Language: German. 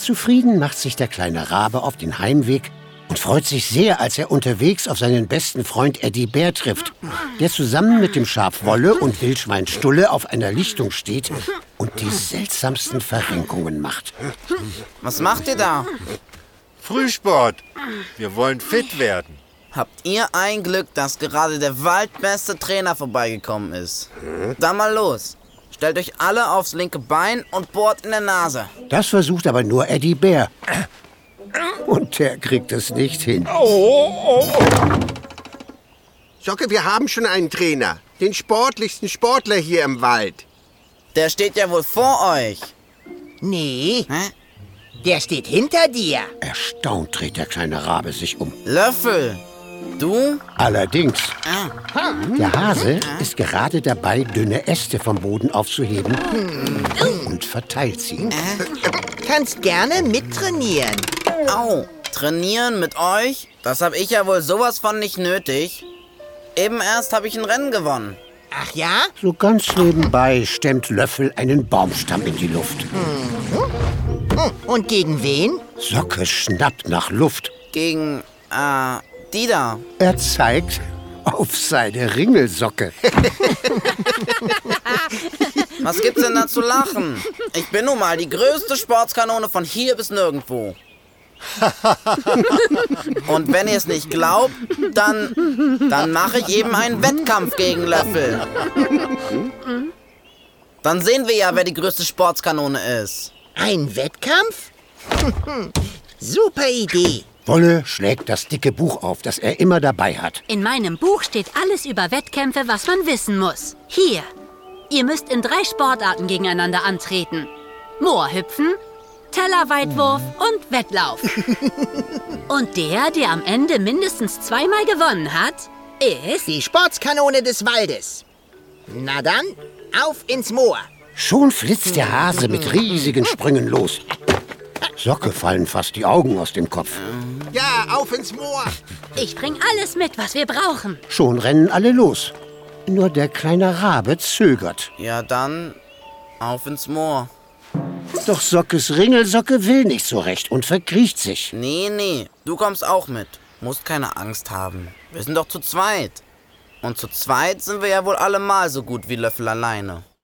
Zufrieden macht sich der kleine Rabe auf den Heimweg und freut sich sehr, als er unterwegs auf seinen besten Freund Eddie Bär trifft, der zusammen mit dem Schaf Wolle und Wildschwein Stulle auf einer Lichtung steht und die seltsamsten Verrenkungen macht. Was macht ihr da? Frühsport. Wir wollen fit werden. Habt ihr ein Glück, dass gerade der waldbeste Trainer vorbeigekommen ist. Dann mal los. Stellt euch alle aufs linke Bein und bohrt in der Nase. Das versucht aber nur Eddie Bär. Und der kriegt es nicht hin. Socke, wir haben schon einen Trainer. Den sportlichsten Sportler hier im Wald. Der steht ja wohl vor euch. Nee, Hä? der steht hinter dir. Erstaunt dreht der kleine Rabe sich um. Löffel, du? Allerdings, Ah, der Hase ist gerade dabei, dünne Äste vom Boden aufzuheben und verteilt sie. Kannst gerne mittrainieren. au. Trainieren mit euch? Das hab ich ja wohl sowas von nicht nötig. Eben erst habe ich ein Rennen gewonnen. Ach ja? So ganz nebenbei stemmt Löffel einen Baumstamm in die Luft. Und gegen wen? Socke schnappt nach Luft. Gegen, die da. Er zeigt auf seine Ringelsocke. Was gibt's denn da zu lachen? Ich bin nun mal die größte Sportskanone von hier bis nirgendwo. Und wenn ihr es nicht glaubt, dann mache ich eben einen Wettkampf gegen Löffel. Dann sehen wir ja, wer die größte Sportskanone ist. Ein Wettkampf? Super Idee. Wolle schlägt das dicke Buch auf, das er immer dabei hat. In meinem Buch steht alles über Wettkämpfe, was man wissen muss. Hier. Ihr müsst in 3 Sportarten gegeneinander antreten. Moorhüpfen, Tellerweitwurf und Wettlauf. Und der am Ende mindestens 2-mal gewonnen hat, ist... Die Sportskanone des Waldes. Na dann, auf ins Moor. Schon flitzt der Hase mit riesigen Sprüngen los. Socke fallen fast die Augen aus dem Kopf. Ja, auf ins Moor. Ich bring alles mit, was wir brauchen. Schon rennen alle los. Nur der kleine Rabe zögert. Ja, dann auf ins Moor. Doch Sockes Ringelsocke will nicht so recht und verkriecht sich. Nee, du kommst auch mit. Musst keine Angst haben. Wir sind doch zu zweit. Und zu zweit sind wir ja wohl allemal so gut wie Löffel alleine.